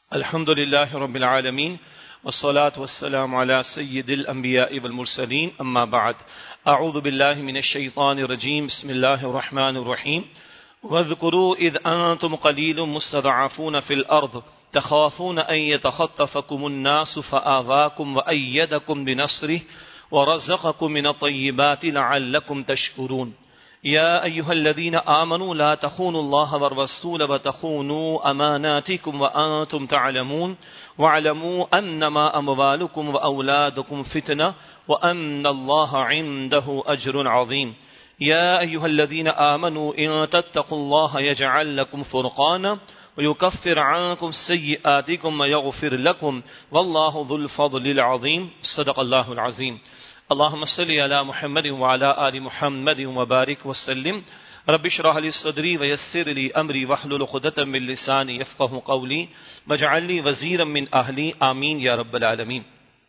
الحمد لله رب العالمين والصلاة والسلام على سيد الأنبياء والمرسلين أما بعد أعوذ بالله من الشيطان الرجيم بسم الله الرحمن الرحيم واذكروا إذ أنتم قليل مستضعفون في الأرض تخافون أن يتخطفكم الناس فآواكم وأيدكم بنصره ورزقكم من الطيبات لعلكم تشكرون يا أيها الذين آمنوا لا تخونوا الله والرسول وتخونوا أماناتكم وأنتم تعلمون واعلموا أنما أموالكم وأولادكم فتنة وأن الله عنده أجر عظيم يا أيها الذين آمنوا إن تتقوا الله يجعل لكم فرقانا ويكفر عنكم سيئاتكم ويغفر لكم والله ذو الفضل العظيم صدق الله العظيم اللهم صل على محمد وعلى آل محمد وبارك وسلم رب اشرح لي صدري ويسر لي أمري واحلل عقدة من لساني يفقهوا قولي واجعل لي وزيرا من أهلي آمين یا رب العالمین۔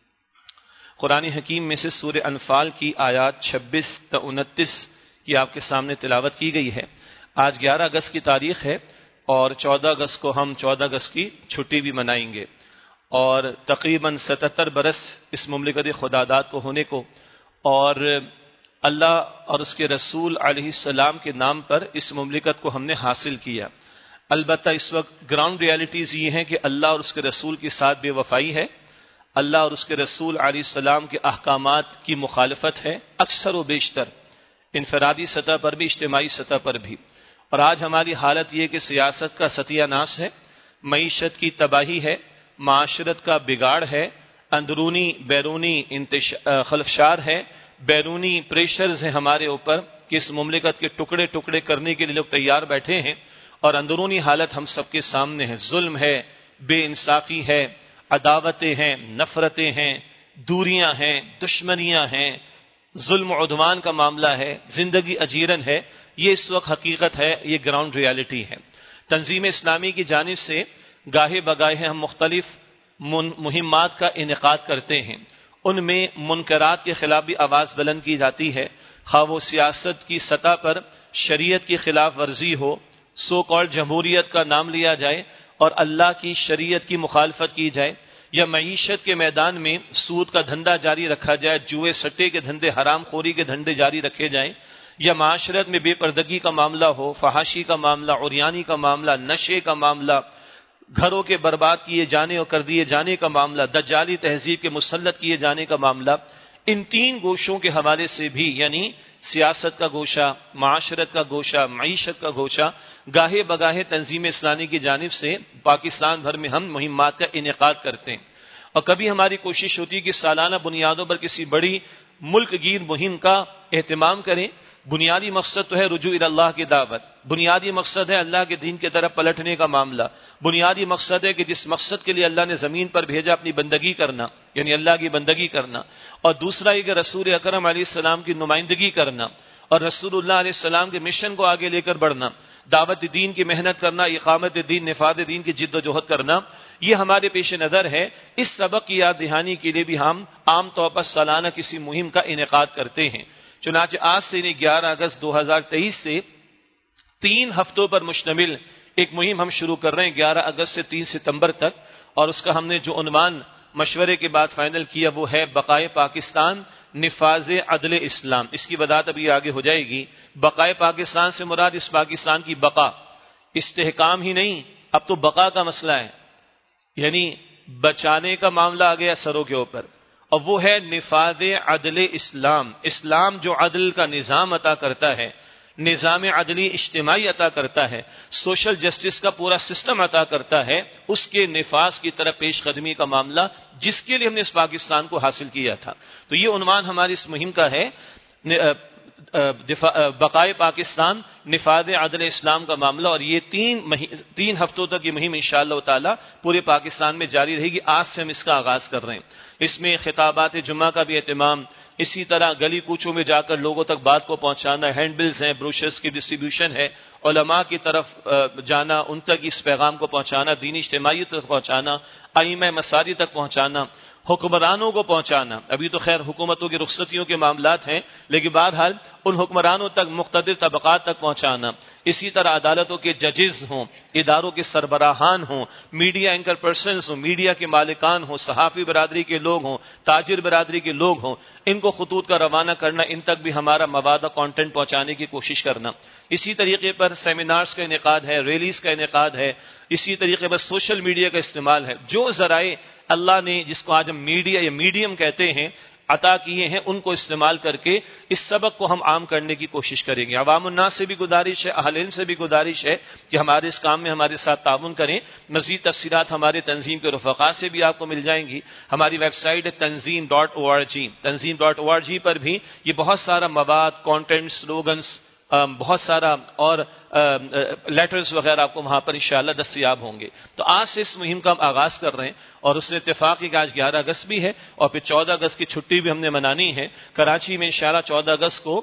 قرآن حکیم میں سے سورہ انفال کی آیات 26 تا 29 کی آپ کے سامنے تلاوت کی گئی ہے۔ آج 11 اگست کی تاریخ ہے اور 14 اگست کو ہم 14 اگست کی چھٹی بھی منائیں گے، اور تقریباً 77 برس اس مملکت خداداد کو ہونے کو، اور اللہ اور اس کے رسول علیہ السلام کے نام پر اس مملکت کو ہم نے حاصل کیا۔ البتہ اس وقت گراؤنڈ ریالٹیز یہ ہیں کہ اللہ اور اس کے رسول کے ساتھ بے وفائی ہے، اللہ اور اس کے رسول علیہ السلام کے احکامات کی مخالفت ہے، اکثر و بیشتر، انفرادی سطح پر بھی اجتماعی سطح پر بھی۔ اور آج ہماری حالت یہ کہ سیاست کا ستیہ ناس ہے، معیشت کی تباہی ہے، معاشرت کا بگاڑ ہے، اندرونی بیرونی خلفشار ہے، بیرونی پریشرز ہیں ہمارے اوپر کہ اس مملکت کے ٹکڑے ٹکڑے کرنے کے لیے لوگ تیار بیٹھے ہیں، اور اندرونی حالت ہم سب کے سامنے ہے۔ ظلم ہے، بے انصافی ہے، عداوتیں ہیں، نفرتیں ہیں، دوریاں ہیں، دشمنیاں ہیں، ظلم و عدوان کا معاملہ ہے، زندگی اجیرن ہے۔ یہ اس وقت حقیقت ہے، یہ گراؤنڈ ریالٹی ہے۔ تنظیم اسلامی کی جانب سے گاہے بگاہے ہم مختلف مہمات کا انعقاد کرتے ہیں، ان میں منکرات کے خلاف بھی آواز بلند کی جاتی ہے، خواہ وہ سیاست کی سطح پر شریعت کی خلاف ورزی ہو، سو کالڈ جمہوریت کا نام لیا جائے اور اللہ کی شریعت کی مخالفت کی جائے، یا معیشت کے میدان میں سود کا دھندا جاری رکھا جائے، جوئے سٹے کے دھندے، حرام خوری کے دھندے جاری رکھے جائیں، یا معاشرت میں بے پردگی کا معاملہ ہو، فحاشی کا معاملہ، عریانی کا معاملہ، نشے کا معاملہ، گھروں کے برباد کیے جانے اور کر دیے جانے کا معاملہ، دجالی تہذیب کے مسلط کیے جانے کا معاملہ، ان تین گوشوں کے حوالے سے بھی، یعنی سیاست کا گوشہ، معاشرت کا گوشہ، معیشت کا گوشہ، گاہے بگاہے تنظیم اسلامی کی جانب سے پاکستان بھر میں ہم مہمات کا انعقاد کرتے ہیں، اور کبھی ہماری کوشش ہوتی ہے کہ سالانہ بنیادوں پر کسی بڑی ملک گیر مہم کا اہتمام کریں۔ بنیادی مقصد تو ہے رجوع اللہ کی دعوت، بنیادی مقصد ہے اللہ کے دین کی طرف پلٹنے کا معاملہ، بنیادی مقصد ہے کہ جس مقصد کے لیے اللہ نے زمین پر بھیجا اپنی بندگی کرنا، یعنی اللہ کی بندگی کرنا، اور دوسرا یہ کہ رسول اکرم علیہ السلام کی نمائندگی کرنا اور رسول اللہ علیہ السلام کے مشن کو آگے لے کر بڑھنا، دعوت دین کی محنت کرنا، اقامت دین، نفاذ دین کی جد و جہد کرنا، یہ ہمارے پیش نظر ہے۔ اس سبق کی یاد دہانی کے لیے بھی ہم عام طور پر سالانہ کسی مہم کا انعقاد کرتے ہیں۔ چنانچہ آج سے 11 اگست 2023 سے 3 ہفتوں پر مشتمل ایک مہم ہم شروع کر رہے ہیں، 11 اگست سے 3 ستمبر تک، اور اس کا ہم نے جو عنوان مشورے کے بعد فائنل کیا وہ ہے بقائے پاکستان، نفاذ عدل اسلام۔ اس کی وضاحت ابھی آگے ہو جائے گی۔ بقائے پاکستان سے مراد اس پاکستان کی بقا، استحکام ہی نہیں، اب تو بقا کا مسئلہ ہے، یعنی بچانے کا معاملہ آ گیا سروں کے اوپر، اور وہ ہے نفاذ عدل اسلام۔ اسلام جو عدل کا نظام عطا کرتا ہے، نظام عدلی اجتماعی عطا کرتا ہے، سوشل جسٹس کا پورا سسٹم عطا کرتا ہے، اس کے نفاذ کی طرف پیش قدمی کا معاملہ، جس کے لیے ہم نے اس پاکستان کو حاصل کیا تھا۔ تو یہ عنوان ہماری اس مہم کا ہے، بقائے پاکستان، نفاذ عدل اسلام کا معاملہ، اور یہ 3 ہفتوں تک یہ مہم انشاءاللہ تعالی پورے پاکستان میں جاری رہے گی۔ آج سے ہم اس کا آغاز کر رہے ہیں۔ اس میں خطابات جمعہ کا بھی اہتمام، اسی طرح گلی کوچوں میں جا کر لوگوں تک بات کو پہنچانا، ہینڈ بلز ہیں، بروشرز کی ڈسٹریبیوشن ہے، علماء کی طرف جانا، ان تک اس پیغام کو پہنچانا، دینی اجتماعیت تک پہنچانا، ائمہ مساجد تک پہنچانا، حکمرانوں کو پہنچانا. ابھی تو خیر حکومتوں کی رخصتیوں کے معاملات ہیں، لیکن بہرحال ان حکمرانوں تک، مقتدر طبقات تک پہنچانا. اسی طرح عدالتوں کے ججز ہوں، اداروں کے سربراہان ہوں، میڈیا اینکر پرسنز ہوں، میڈیا کے مالکان ہوں، صحافی برادری کے لوگ ہوں، تاجر برادری کے لوگ ہوں، ان کو خطوط کا روانہ کرنا، ان تک بھی ہمارا مواد کانٹینٹ پہنچانے کی کوشش کرنا. اسی طریقے پر سیمینارز کا انعقاد ہے، ریلیز کا انعقاد ہے. اسی طریقے پر سوشل میڈیا کا استعمال ہے. جو ذرائع اللہ نے، جس کو آج ہم میڈیا یا میڈیم کہتے ہیں، عطا کیے ہیں، ان کو استعمال کر کے اس سبق کو ہم عام کرنے کی کوشش کریں گے. عوام الناس سے بھی گزارش ہے، اہل علم سے بھی گزارش ہے کہ ہمارے اس کام میں ہمارے ساتھ تعاون کریں. مزید تفصیلات ہمارے تنظیم کے رفقا سے بھی آپ کو مل جائیں گی. ہماری ویب سائٹ ہے تنظیم.org. تنظیم.org پر بھی یہ بہت سارا مواد، کانٹینٹ، سلوگنز، بہت سارا اور لیٹرز وغیرہ آپ کو وہاں پر انشاءاللہ دستیاب ہوں گے. تو آج سے اس مہم کا ہم آغاز کر رہے ہیں، اور اس نے اتفاق کہ آج 11 اگست بھی ہے اور پھر 14 اگست کی چھٹی بھی ہم نے منانی ہے. کراچی میں انشاءاللہ 14 اگست کو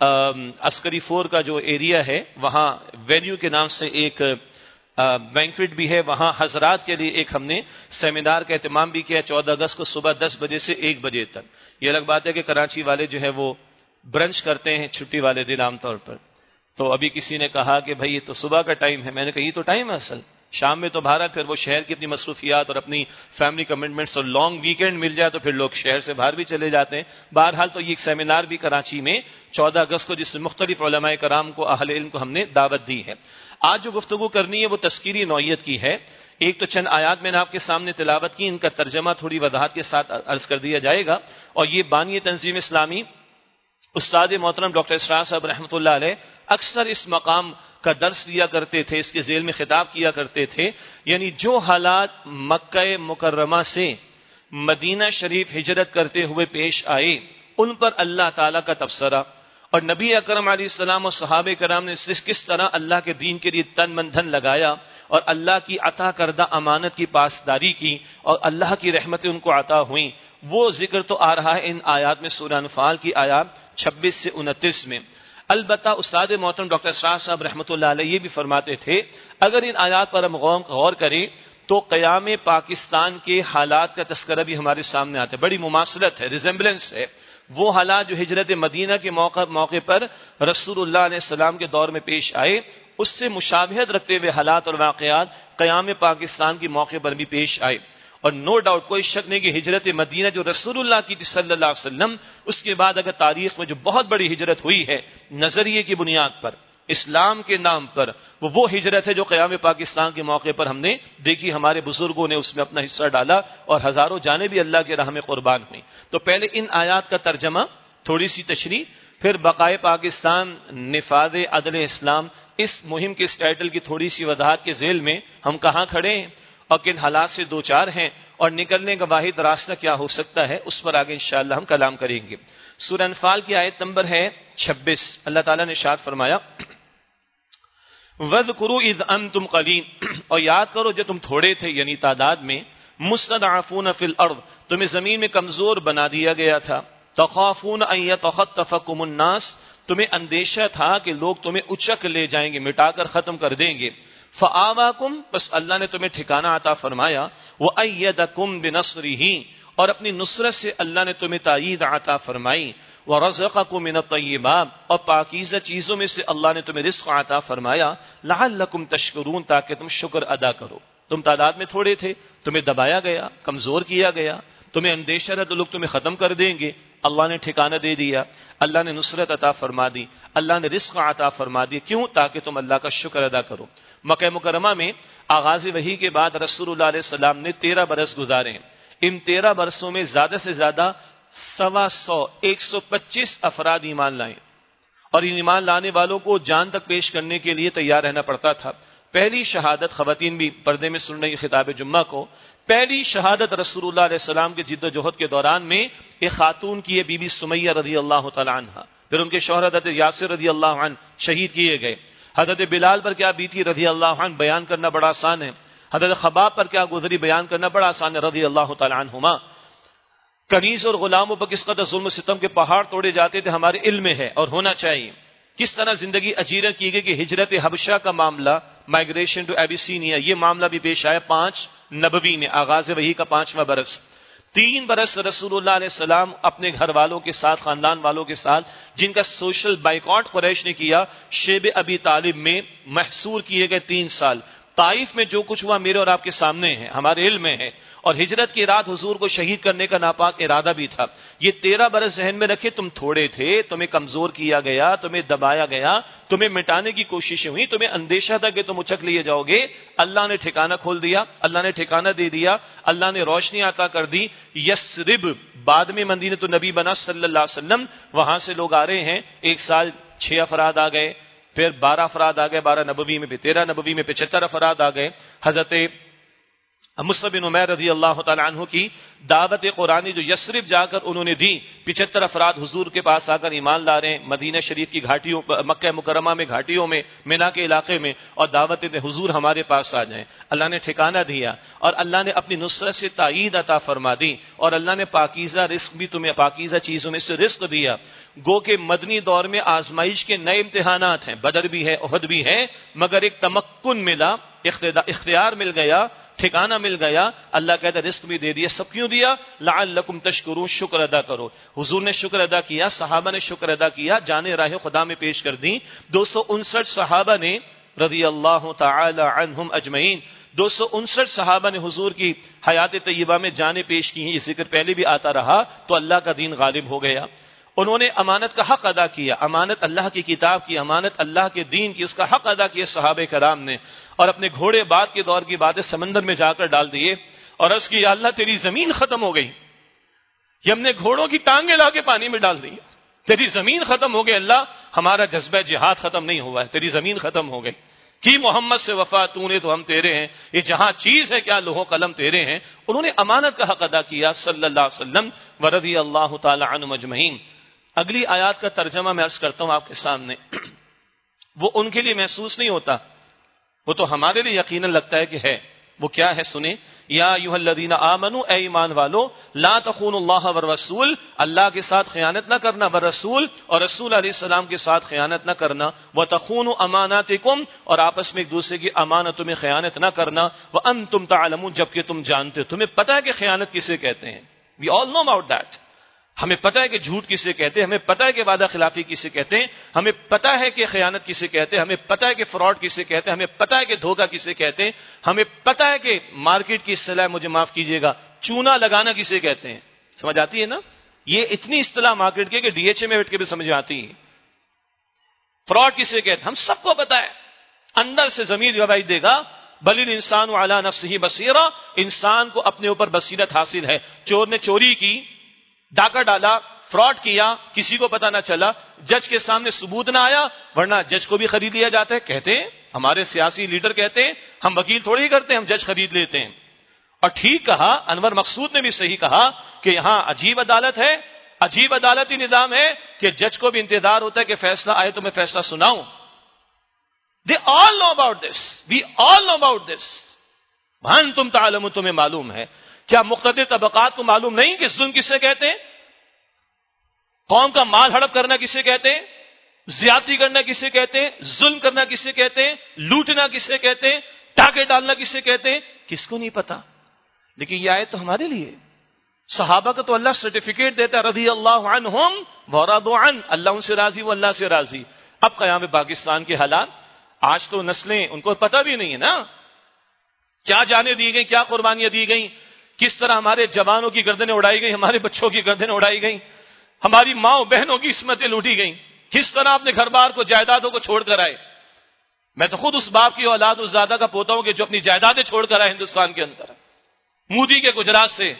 عسکری فور کا جو ایریا ہے وہاں ویلیو کے نام سے ایک بینکویٹ بھی ہے. وہاں حضرات کے لیے ایک ہم نے سیمینار کا اہتمام بھی کیا 14 اگست کو صبح 10 بجے سے 1 بجے تک. یہ الگ بات ہے کہ کراچی والے جو ہے وہ برنچ کرتے ہیں چھٹی والے دن عام طور پر. تو ابھی کسی نے کہا کہ بھائی یہ تو صبح کا ٹائم ہے. میں نے کہا یہ تو ٹائم ہے اصل، شام میں تو باہر پھر وہ شہر کی اپنی مصروفیات اور اپنی فیملی کمٹمنٹس اور لانگ ویکینڈ مل جائے تو پھر لوگ شہر سے باہر بھی چلے جاتے ہیں. بہرحال تو یہ ایک سیمینار بھی کراچی میں 14 اگست کو، جس میں مختلف علماء کرام کو، اہل علم کو ہم نے دعوت دی ہے. آج جو گفتگو کرنی ہے وہ تذکیری نوعیت کی ہے. ایک تو چند آیات میں نے آپ کے سامنے تلاوت کی، ان کا ترجمہ تھوڑی وضاحت کے ساتھ عرض کر دیا جائے گا. اور یہ بانی تنظیم اسلامی استاد محترم ڈاکٹر اسرار صاحب رحمۃ اللہ علیہ اکثر اس مقام کا درس دیا کرتے تھے، اس کے ذیل میں خطاب کیا کرتے تھے. یعنی جو حالات مکہ مکرمہ سے مدینہ شریف ہجرت کرتے ہوئے پیش آئے، ان پر اللہ تعالیٰ کا تبصرہ، اور نبی اکرم علیہ السلام اور صحابہ کرام نے کس طرح اللہ کے دین کے لیے تن من دھن لگایا اور اللہ کی عطا کردہ امانت کی پاسداری کی اور اللہ کی رحمتیں ان کو عطا ہوئیں، وہ ذکر تو آ رہا ہے ان آیات میں. سورہ انفال کی آیات 26 سے 29 میں. البتہ استاد محترم ڈاکٹر اسرار صاحب رحمۃ اللہ علیہ یہ بھی فرماتے تھے اگر ان آیات پر ہم غور کریں تو قیام پاکستان کے حالات کا تذکرہ بھی ہمارے سامنے آتا ہے. بڑی مماثلت ہے، ریزمبلنس ہے. وہ حالات جو ہجرت مدینہ کے موقع پر رسول اللہ علیہ السلام کے دور میں پیش آئے، اس سے مشابہت رکھتے ہوئے حالات اور واقعات قیام پاکستان کے موقع پر بھی پیش آئے. اور نو ڈاؤٹ، کوئی شک نہیں کہ ہجرت مدینہ جو رسول اللہ کی تھی صلی اللہ علیہ وسلم، اس کے بعد اگر تاریخ میں جو بہت بڑی ہجرت ہوئی ہے نظریے کی بنیاد پر، اسلام کے نام پر، وہ ہجرت ہے جو قیام پاکستان کے موقع پر ہم نے دیکھی. ہمارے بزرگوں نے اس میں اپنا حصہ ڈالا اور ہزاروں جانیں بھی اللہ کے راہ میں قربان ہوئیں. تو پہلے ان آیات کا ترجمہ، تھوڑی سی تشریح، پھر بقائے پاکستان، نفاذ عدل اسلام، اس مہم کے اس ٹائٹل کی تھوڑی سی وضاحت کے ذیل میں ہم کہاں کھڑے ہیں اور کن حالات سے دو چار ہیں اور نکلنے کا واحد راستہ کیا ہو سکتا ہے، اس پر آگے انشاءاللہ ہم کلام کریں گے. سورہ انفال کی آیت نمبر ہے 26. اللہ تعالیٰ نے ارشاد فرمایا وَاذْكُرُوا إِذْ أَنْتُمْ قَلِيلٌ، اور یاد کرو جب تم تھوڑے تھے، یعنی تعداد میں، مُسْتَضْعَفُونَ فِي الْأَرْضِ، تمہیں زمین میں کمزور بنا دیا گیا تھا، تَخَافُونَ أَن يَتَخَطَّفَكُمُ النَّاسُ، تمہیں اندیشہ تھا کہ لوگ تمہیں اچک لے جائیں گے، مٹا کر ختم کر دیں گے. فآواکم، بس اللہ نے تمہیں ٹھکانہ عطا فرمایا. وأیدکم بنصرہ، اور اپنی نصرت سے اللہ نے تمہیں تائید عطا فرمائی. ورزقکم من الطیبات، اور پاکیزہ چیزوں میں سے اللہ نے تمہیں رزق عطا فرمایا. لعلکم تشکرون، تاکہ تم شکر ادا کرو. تم تعداد میں تھوڑے تھے، تمہیں دبایا گیا، کمزور کیا گیا، تمہیں اندیشہ رہا تو لوگ تمہیں ختم کر دیں گے. اللہ نے ٹھکانہ دے دیا، اللہ نے نصرت عطا فرما دی، اللہ نے رزق عطا فرما دی. کیوں؟ تاکہ تم اللہ کا شکر ادا کرو. مکہ مکرمہ میں آغاز وحی کے بعد رسول اللہ علیہ السلام نے 13 برس گزارے. ان 13 برسوں میں زیادہ سے زیادہ 125 افراد ایمان لائے، اور ان ایمان لانے والوں کو جان تک پیش کرنے کے لیے تیار رہنا پڑتا تھا. پہلی شہادت، خواتین بھی پردے میں سن رہی خطاب جمعہ کو، پہلی شہادت رسول اللہ علیہ السلام کے جد و جہد کے دوران میں ایک خاتون کی ہے، بی بی سمیہ رضی اللہ تعالی عنہ. پھر ان کے شوہر حضرت یاسر رضی اللہ عنہ شہید کیے گئے. حضرت بلال پر کیا بیتی رضی اللہ عنہ بیان کرنا بڑا آسان ہے. حضرت خباب پر کیا گزری بیان کرنا بڑا آسان ہے رضی اللہ تعالی عنہما. کنیز اور غلاموں پر کس قدر ظلم و ستم کے پہاڑ توڑے جاتے تھے ہمارے علم میں ہے اور ہونا چاہیے. کس طرح زندگی اجیرہ کی گئی کہ ہجرت حبشہ کا معاملہ، مائگریشن ٹو ایبیسینیا، یہ معاملہ بھی پیش آیا 5 نبوی میں، آغاز وحی کا 5واں برس. 3 برس رسول اللہ علیہ السلام اپنے گھر والوں کے ساتھ، خاندان والوں کے ساتھ، جن کا سوشل بائیکاٹ قریش نے کیا، شیب ابی طالب میں محصور کیے گئے 3 سال۔ طائف میں جو کچھ ہوا میرے اور آپ کے سامنے ہے، ہمارے علم میں ہے، اور ہجرت کی رات حضور کو شہید کرنے کا ناپاک ارادہ بھی تھا۔ یہ 13 برس ذہن میں رکھے، تم تھوڑے تھے، تمہیں کمزور کیا گیا، تمہیں دبایا گیا، تمہیں مٹانے کی کوششیں ہوئی، تمہیں اندیشہ تھا کہ تم اچک لیے جاؤ گے۔ اللہ نے ٹھکانہ کھول دیا، اللہ نے ٹھکانہ دے دیا، اللہ نے روشنی عطا کر دی۔ یثرب بعد میں مدینہ تو نبی بنا صلی اللہ علیہ وسلم، وہاں سے لوگ آ رہے ہیں، 1 سال 6 افراد آ گئے، پھر 12 افراد آ گئے، 12 نبوی میں، پھر 13 نبوی میں 75 افراد آ گئے۔ حضرت مصعب بن عمیر رضی اللہ تعالی عنہ کی دعوت قرآنی جو یثرب جا کر انہوں نے دی، 75 افراد حضور کے پاس آ کر ایمان لا رہے ہیں، مدینہ شریف کی گھاٹیوں، مکہ مکرمہ میں گھاٹیوں میں، مینا کے علاقے میں، اور دعوت دے حضور ہمارے پاس آ جائیں۔ اللہ نے ٹھکانہ دیا اور اللہ نے اپنی نصرت سے تائید عطا فرما دی، اور اللہ نے پاکیزہ رزق بھی تمہیں، پاکیزہ چیزوں میں سے رزق دیا۔ گو کہ مدنی دور میں آزمائش کے نئے امتحانات ہیں، بدر بھی ہے، احد بھی ہے، مگر ایک تمکن ملا، اختیار مل گیا، ٹھکانہ مل گیا۔ اللہ کہتا ہے رزق بھی دے دیا۔ سب کیوں دیا؟ لعلکم تشکرون، شکر ادا کرو۔ حضور نے شکر ادا کیا، صحابہ نے شکر ادا کیا، جانے راہ خدا میں پیش کر دی۔ 259 صحابہ نے رضی اللہ تعالی عنہم اجمعین، 259 صحابہ نے حضور کی حیات طیبہ میں جانیں پیش کی ہیں۔ یہ ذکر پہلے بھی آتا رہا، تو اللہ کا دین غالب ہو گیا۔ انہوں نے امانت کا حق ادا کیا، امانت اللہ کی کتاب کی، امانت اللہ کے دین کی، اس کا حق ادا کیا صحابہ کرام نے، اور اپنے گھوڑے بعد کے دور کی باتیں سمندر میں جا کر ڈال دیے اور عرض کی، اللہ تیری زمین ختم ہو گئی، یہ ہم نے گھوڑوں کی ٹانگیں لا کے پانی میں ڈال دی، تیری زمین ختم ہو گئی، اللہ ہمارا جذبہ جہاد ختم نہیں ہوا ہے، تیری زمین ختم ہو گئی کہ محمد سے وفا تو نے تو ہم تیرے ہیں، یہ جہاں چیز ہے کیا لوح و قلم تیرے ہیں۔ انہوں نے امانت کا حق ادا کیا صلی اللہ علیہ وسلم ورضی اللہ تعالی عنہم اجمعین۔ اگلی آیات کا ترجمہ میں عرض کرتا ہوں آپ کے سامنے، وہ ان کے لیے محسوس نہیں ہوتا، وہ تو ہمارے لیے یقیناً لگتا ہے کہ ہے۔ وہ کیا ہے سنیں، یا ایھا الذین آمنوا، اے ایمان والو، لا تخونوا اللہ والرسول، اللہ کے ساتھ خیانت نہ کرنا، والرسول، اور رسول علیہ السلام کے ساتھ خیانت نہ کرنا، وتخونوا اماناتکم، اور آپس میں ایک دوسرے کی امانتوں میں خیانت نہ کرنا، وانتم تعلمون، جبکہ تم جانتے ہو، تمہیں پتہ ہے کہ خیانت کسے کہتے ہیں، وی آل نو اباؤٹ دیٹ، ہمیں پتہ ہے کہ جھوٹ کسے کہتے ہیں، ہمیں پتہ ہے کہ وعدہ خلافی کسے کہتے ہیں، ہمیں پتہ ہے کہ خیانت کسے کہتے ہیں، ہمیں پتہ ہے کہ فراڈ کسے کہتے ہیں، ہمیں پتہ ہے کہ دھوکہ کسے کہتے ہیں، ہمیں پتہ ہے کہ مارکیٹ کی اصطلاح، مجھے معاف کیجیے گا، چونا لگانا کسے کہتے ہیں۔ سمجھ آتی ہے نا؟ یہ اتنی اصطلاح مارکیٹ کے کہ ڈی ایچ اے میں بیٹھ کے بھی سمجھ آتی ہے۔ فراڈ کسے کہتے ہیں ہم سب کو پتہ ہے، اندر سے ضمیر گواہی دے گا، بل الانسان علی نفسہ بصیرہ، انسان کو اپنے اوپر بصیرت حاصل ہے۔ چور نے چوری کی، ڈاکہ ڈالا، فراڈ کیا، کسی کو پتہ نہ چلا، جج کے سامنے ثبوت نہ آیا، ورنہ جج کو بھی خرید لیا جاتا ہے۔ کہتے ہیں ہمارے سیاسی لیڈر کہتے ہیں ہم وکیل تھوڑی کرتے ہیں، ہم جج خرید لیتے ہیں۔ اور ٹھیک کہا، انور مقصود نے بھی صحیح کہا کہ یہاں عجیب عدالت ہے، عجیب عدالتی نظام ہے کہ جج کو بھی انتظار ہوتا ہے کہ فیصلہ آئے تو میں فیصلہ سناؤں۔ They all know about this. We all know about this. وَأَنْتُمْ تَعْلَمُونَ، تمہیں معلوم ہے۔ کیا مقتدر طبقات کو معلوم نہیں کہ ظلم کسے کہتے ہیں؟ قوم کا مال ہڑپ کرنا کسے کہتے ہیں؟ زیادتی کرنا کسے کہتے ہیں؟ ظلم کرنا کسے کہتے ہیں؟ لوٹنا کسے کہتے ہیں؟ ٹاکے ڈالنا کسے کہتے ہیں؟ کس کو نہیں پتا؟ لیکن یہ آیت تو ہمارے لیے، صحابہ کا تو اللہ سرٹیفکیٹ دیتا ہے، رضی اللہ عنہم ورضوا عنہ، اللہ ان سے راضی، وہ اللہ سے راضی۔ اب قیام پاکستان کے حالات، آج تو نسلیں ان کو پتہ بھی نہیں ہے نا، کیا جانیں دی گئیں، کیا قربانیاں دی گئیں، کس طرح ہمارے جوانوں کی گردنیں اڑائی گئیں، ہمارے بچوں کی گردنیں اڑائی گئیں، ہماری ماؤں بہنوں کی عصمتیں لوٹی گئیں، کس طرح اپنے گھر بار کو، جائیدادوں کو چھوڑ کر آئے۔ میں تو خود اس باپ کی اولاد، اس دادا کا پوتا ہوں کہ جو اپنی جائیدادیں چھوڑ کر آئے ہندوستان کے اندر، مودی کے گجرات سے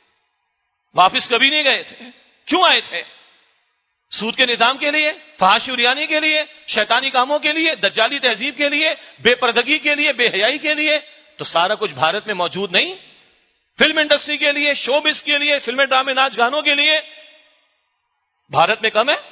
واپس کبھی نہیں گئے تھے۔ کیوں آئے تھے؟ سود کے نظام کے لیے، فحاشی اریانی کے لیے، شیطانی کاموں کے لیے، دجالی تہذیب کے لیے، بے پردگی کے لیے، بے حیائی کے لیے۔ تو سارا کچھ بھارت میں موجود نہیں؟ فلم انڈسٹری کے لیے، شوبز کے لیے، فلمیں، ڈرامے، ناچ گانوں کے لیے بھارت میں کم ہے؟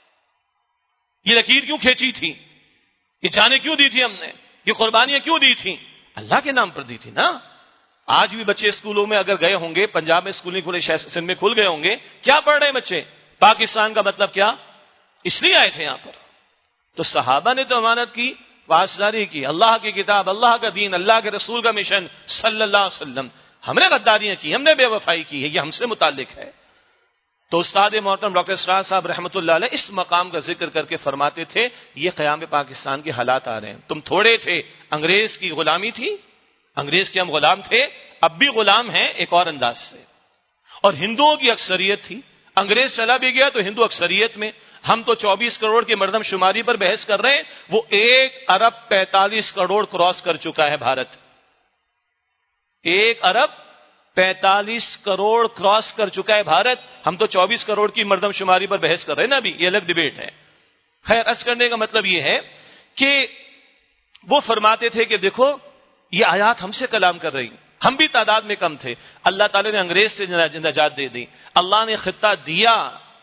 یہ لکیر کیوں کھینچی تھی؟ یہ جانیں کیوں دی تھی ہم نے؟ یہ قربانیاں کیوں دی تھی؟ اللہ کے نام پر دی تھی نا۔ آج بھی بچے اسکولوں میں اگر گئے ہوں گے، پنجاب میں اسکول نہیں کھلے، سندھ میں کھل گئے ہوں گے، کیا پڑھ رہے ہیں بچے؟ پاکستان کا مطلب کیا؟ اس لیے آئے تھے یہاں پر۔ تو صحابہ نے تو امانت کی، پاسداری کی، اللہ کی کتاب، اللہ کا دین، اللہ کے رسول کا مشن صلی اللہ علیہ وسلم۔ ہم نے غداریاں کی، ہم نے بے وفائی کی ہے، یہ ہم سے متعلق ہے۔ تو استاد محترم ڈاکٹر اسرار صاحب رحمۃ اللہ علیہ اس مقام کا ذکر کر کے فرماتے تھے یہ قیام پاکستان کے حالات آ رہے ہیں، تم تھوڑے تھے، انگریز کی غلامی تھی، انگریز کے ہم غلام تھے، اب بھی غلام ہیں ایک اور انداز سے، اور ہندوؤں کی اکثریت تھی، انگریز چلا بھی گیا تو ہندو اکثریت میں، ہم تو 24 کروڑ کی مردم شماری پر بحث کر رہے ہیں، وہ 1 ارب 45 کروڑ کراس کر چکا ہے بھارت، 1 ارب 45 کروڑ کراس کر چکا ہے بھارت، ہم تو 24 کروڑ کی مردم شماری پر بحث کر رہے ہیں نا، ابھی یہ الگ ڈیبیٹ ہے۔ خیر، عرض کرنے کا مطلب یہ ہے کہ وہ فرماتے تھے کہ دیکھو یہ آیات ہم سے کلام کر رہی، ہم بھی تعداد میں کم تھے، اللہ تعالی نے انگریز سے نجات دے دی، اللہ نے خطہ دیا،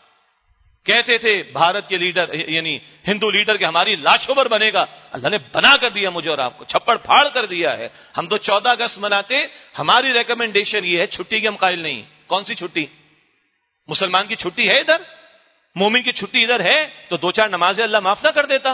کہتے تھے بھارت کے لیڈر یعنی ہندو لیڈر کہ ہماری لاشوں پر بنے گا، اللہ نے بنا کر دیا مجھے اور آپ کو، چھپڑ پھاڑ کر دیا ہے۔ ہم تو 14 اگست مناتے، ہماری ریکمنڈیشن یہ ہے چھٹی کے ہم قائل نہیں۔ کون سی چھٹی؟ مسلمان کی چھٹی ہے ادھر، مومن کی چھٹی ادھر ہے، تو 2-4 نمازیں اللہ معاف نہ کر دیتا؟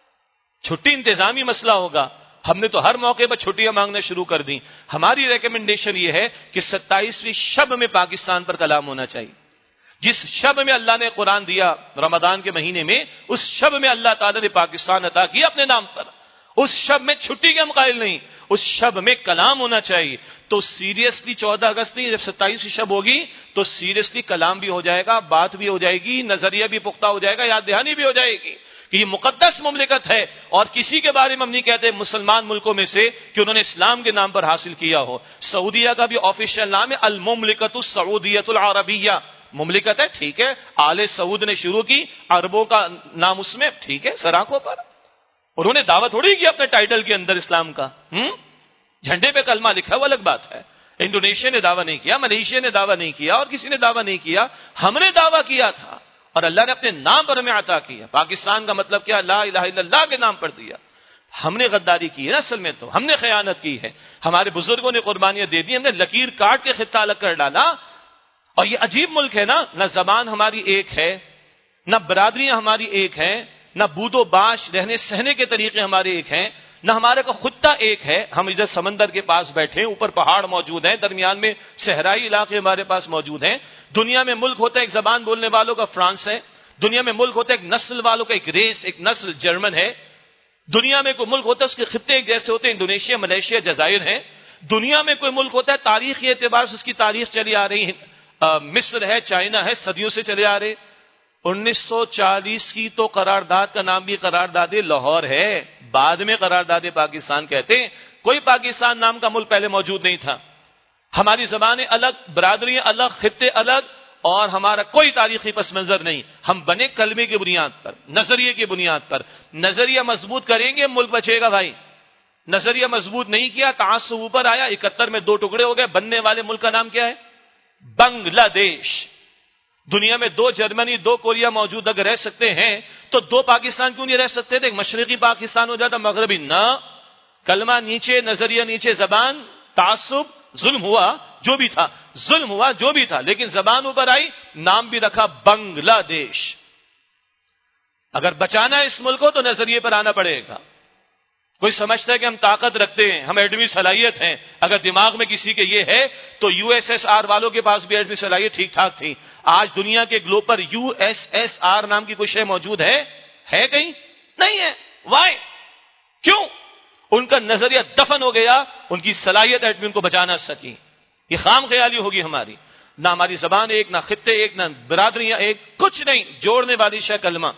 چھٹی انتظامی مسئلہ ہوگا، ہم نے تو ہر موقع پر چھٹیاں مانگنا شروع کر دی۔ ہماری ریکمنڈیشن یہ ہے کہ 27ویں شب میں پاکستان پر کلام ہونا چاہیے، جس شب میں اللہ نے قرآن دیا رمضان کے مہینے میں، اس شب میں اللہ تعالی نے پاکستان عطا کیا اپنے نام پر، اس شب میں چھٹی کے ہم قائل نہیں، اس شب میں کلام ہونا چاہیے۔ تو سیریسلی 14 اگست نہیں، جب 27ویں شب ہوگی تو سیریسلی کلام بھی ہو جائے گا، بات بھی ہو جائے گی، نظریہ بھی پختہ ہو جائے گا، یاد دہانی بھی ہو جائے گی کہ یہ مقدس مملکت ہے، اور کسی کے بارے میں ہم نہیں کہتے مسلمان ملکوں میں سے کہ انہوں نے اسلام کے نام پر حاصل کیا ہو۔ سعودیہ کا بھی آفیشیل نام ہے المملکت السعودیۃ العربیہ، مملکت ہے، ٹھیک ہے، آل سعود نے شروع کی، عربوں کا نام اس میں، ٹھیک ہے، سراخوں پر، انہوں نے دعوت تھوڑی کی اپنے ٹائٹل کے اندر اسلام کا، جھنڈے پہ کلمہ لکھا وہ الگ بات ہے۔ انڈونیشیا نے دعویٰ نہیں کیا، ملیشیا نے دعویٰ نہیں کیا، اور کسی نے دعویٰ نہیں کیا، ہم نے دعویٰ کیا تھا، اور اللہ نے اپنے نام پر ہمیں عطا کیا۔ پاکستان کا مطلب کیا؟ لا الہ الا اللہ کے نام پر دیا۔ ہم نے غداری کی ہے نا، اصل میں تو ہم نے خیانت کی ہے، ہمارے بزرگوں نے قربانیاں دے دی، ہم نے لکیر کاٹ کے خطہ الگ کر ڈالا۔ اور یہ عجیب ملک ہے نا، نہ زبان ہماری ایک ہے، نہ برادریاں ہماری ایک ہیں، نہ بود و باش رہنے سہنے کے طریقے ہمارے ایک ہیں، نہ ہمارے کا خطہ ایک ہے۔ ہم ادھر سمندر کے پاس بیٹھے ہیں، اوپر پہاڑ موجود ہیں، درمیان میں صحرائی علاقے ہمارے پاس موجود ہیں۔ دنیا میں ملک ہوتا ہے ایک زبان بولنے والوں کا فرانس ہے، دنیا میں ملک ہوتا ہے ایک نسل والوں کا، ایک ریس، ایک نسل جرمن ہے۔ دنیا میں کوئی ملک ہوتا ہے اس کے خطے ایک جیسے ہوتے ہیں، انڈونیشیا، ملیشیا، جزائر ہیں۔ دنیا میں کوئی ملک ہوتا ہے تاریخی اعتبار سے اس کی تاریخ چلی آ رہی ہے، مصر ہے، چائنا ہے، صدیوں سے چلے آ رہے۔ 1940 کی تو قرارداد کا نام بھی قرارداد لاہور ہے، بعد میں قرارداد پاکستان کہتے ہیں۔ کوئی پاکستان نام کا ملک پہلے موجود نہیں تھا۔ ہماری زبانیں الگ، برادریاں الگ، خطے الگ، اور ہمارا کوئی تاریخی پس منظر نہیں۔ ہم بنے کلمے کی بنیاد پر، نظریے کی بنیاد پر۔ نظریہ مضبوط کریں گے ملک بچے گا بھائی، نظریہ مضبوط نہیں کیا، تعصب اوپر آیا، 71 میں 2 ٹکڑے ہو گئے۔ بننے والے ملک کا نام کیا ہے؟ بنگلہ دیش۔ دنیا میں 2 جرمنی، 2 کوریا موجود اگر رہ سکتے ہیں تو 2 پاکستان کیوں نہیں رہ سکتے تھے؟ مشرقی پاکستان ہو جاتا، مغربی نہ۔ کلمہ نیچے، نظریہ نیچے، زبان، تعصب، ظلم ہوا جو بھی تھا، ظلم ہوا جو بھی تھا، لیکن زبان اوپر آئی، نام بھی رکھا بنگلہ دیش۔ اگر بچانا ہے اس ملک کو تو نظریے پر آنا پڑے گا۔ کوئی سمجھتا ہے کہ ہم طاقت رکھتے ہیں، ہم ایٹمی صلاحیت ہیں، اگر دماغ میں کسی کے یہ ہے تو یو ایس ایس آر والوں کے پاس بھی ایٹمی صلاحیت ٹھیک ٹھاک تھی۔ آج دنیا کے گلوب پر یو ایس ایس آر نام کی کوئی شے موجود ہے کہیں؟ نہیں ہے۔ وائی؟ کیوں؟ ان کا نظریہ دفن ہو گیا، ان کی صلاحیت ایٹمی ان کو بچا نہ سکی۔ یہ خام خیالی ہوگی ہماری، نہ ہماری زبان ایک، نہ خطے ایک، نہ برادریاں ایک، کچھ نہیں، جوڑنے والی شے کلمہ۔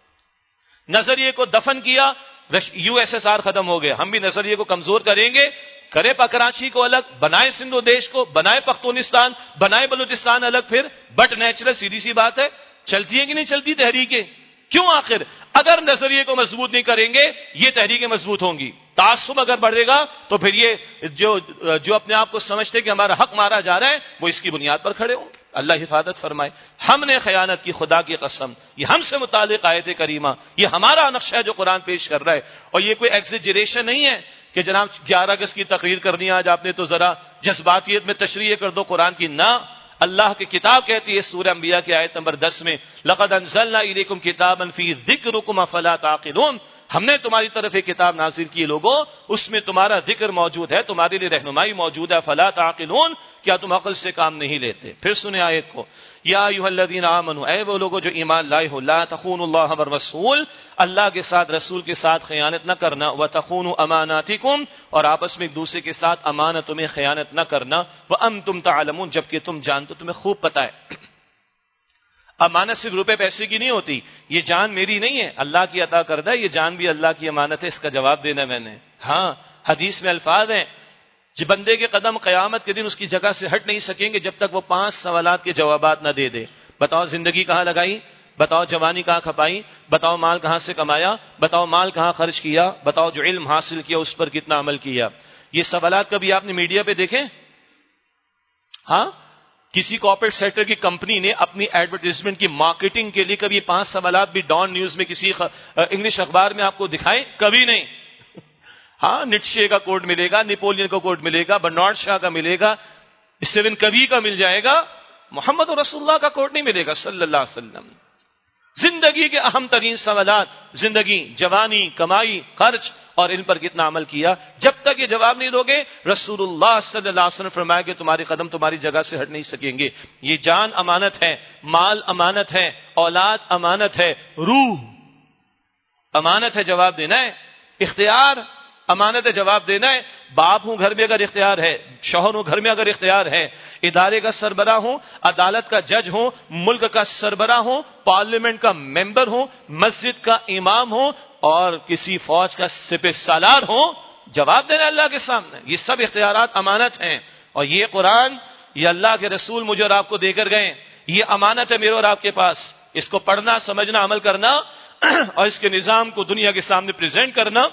نظریے کو دفن کیا، یو ایس ایس آر ختم ہو گیا۔ ہم بھی نظریے کو کمزور کریں گے، کرے کراچی کو الگ، بنائے سندھ و دیش کو، بنائے پختونستان، بنائے بلوچستان الگ، پھر بٹ نیچرل سیدھی سی بات ہے، چلتی ہے کہ نہیں چلتی تحریکیں؟ کیوں؟ آخر اگر نظریے کو مضبوط نہیں کریں گے یہ تحریکیں مضبوط ہوں گی۔ تعصب اگر بڑھے گا تو پھر یہ جو اپنے آپ کو سمجھتے کہ ہمارا حق مارا جا رہا ہے وہ اس کی بنیاد پر کھڑے ہوں گے۔ اللہ حفاظت فرمائے۔ ہم نے خیانت کی، خدا کی قسم، یہ ہم سے متعلق آیت کریمہ، یہ ہمارا نقشہ ہے جو قرآن پیش کر رہا ہے، اور یہ کوئی ایگزیجریشن نہیں ہے کہ جناب 11 اگست کی تقریر کرنی ہے آج آپ نے تو ذرا جذباتیت میں تشریح کر دو قرآن کی۔ نہ، اللہ کی کتاب کہتی ہے سورہ انبیاء کی آیت نمبر 10 میں، لقد انزلنا الیکم کتابا فی ذکرکم افلا تعقلون، ہم نے تمہاری طرف ایک کتاب نازل کی لوگوں، اس میں تمہارا ذکر موجود ہے، تمہارے لیے رہنمائی موجود ہے، فلا تعقلون، کیا تم عقل سے کام نہیں لیتے؟ پھر سنیں آیت کو، یا ایھا الذین آمنوا، اے وہ لوگوں جو ایمان لائے ہو، لا تخونوا اللہ والرسول، اللہ کے ساتھ رسول کے ساتھ خیانت نہ کرنا، وتخونوا اماناتکم، اور آپس میں ایک دوسرے کے ساتھ امانتوں میں خیانت نہ کرنا، وانتم تعلمون، جبکہ تم جانتے، تمہیں خوب پتہ ہے۔ امانت صرف روپے پیسے کی نہیں ہوتی، یہ جان میری نہیں ہے، اللہ کی عطا کردہ، یہ جان بھی اللہ کی امانت ہے، اس کا جواب دینا میں نے۔ ہاں، حدیث میں الفاظ ہیں، جب بندے کے قدم قیامت کے دن اس کی جگہ سے ہٹ نہیں سکیں گے جب تک وہ 5 سوالات کے جوابات نہ دے دے۔ بتاؤ زندگی کہاں لگائی، بتاؤ جوانی کہاں کھپائی، بتاؤ مال کہاں سے کمایا، بتاؤ مال کہاں خرچ کیا، بتاؤ جو علم حاصل کیا اس پر کتنا عمل کیا۔ یہ سوالات کبھی آپ نے میڈیا پہ دیکھیں؟ ہاں، کسی کارپوریٹ سیکٹر کی کمپنی نے اپنی ایڈورٹائزمنٹ کی مارکیٹنگ کے لیے کبھی 5 سوالات بھی ڈان نیوز میں کسی انگلش اخبار میں آپ کو دکھائیں؟ کبھی نہیں۔ ہاں، نٹشے کا کوٹ ملے گا، نیپولین کا کوٹ ملے گا، برنارڈ شاہ کا ملے گا، اسٹیون کوی کا مل جائے گا، محمد رسول اللہ کا کوٹ نہیں ملے گا صلی اللہ علیہ وسلم۔ زندگی کے اہم ترین سوالات، زندگی، جوانی، کمائی، خرچ اور ان پر کتنا عمل کیا، جب تک یہ جواب نہیں دو گے رسول اللہ صلی اللہ علیہ وسلم فرمایا کہ تمہارے قدم تمہاری جگہ سے ہٹ نہیں سکیں گے۔ یہ جان امانت ہے، مال امانت ہے، اولاد امانت ہے، روح امانت ہے، جواب دینا ہے، اختیار امانت ہے، جواب دینا ہے۔ باپ ہوں گھر میں اگر اختیار ہے، شوہر ہوں گھر میں اگر اختیار ہے، ادارے کا سربراہ ہوں، عدالت کا جج ہوں، ملک کا سربراہ ہوں، پارلیمنٹ کا ممبر ہوں، مسجد کا امام ہوں اور کسی فوج کا سپہ سالار ہوں، جواب دینا اللہ کے سامنے۔ یہ سب اختیارات امانت ہیں، اور یہ قرآن، یہ اللہ کے رسول مجھے اور آپ کو دے کر گئے، یہ امانت ہے میرے اور آپ کے پاس۔ اس کو پڑھنا، سمجھنا، عمل کرنا اور اس کے نظام کو دنیا کے سامنے پریزنٹ کرنا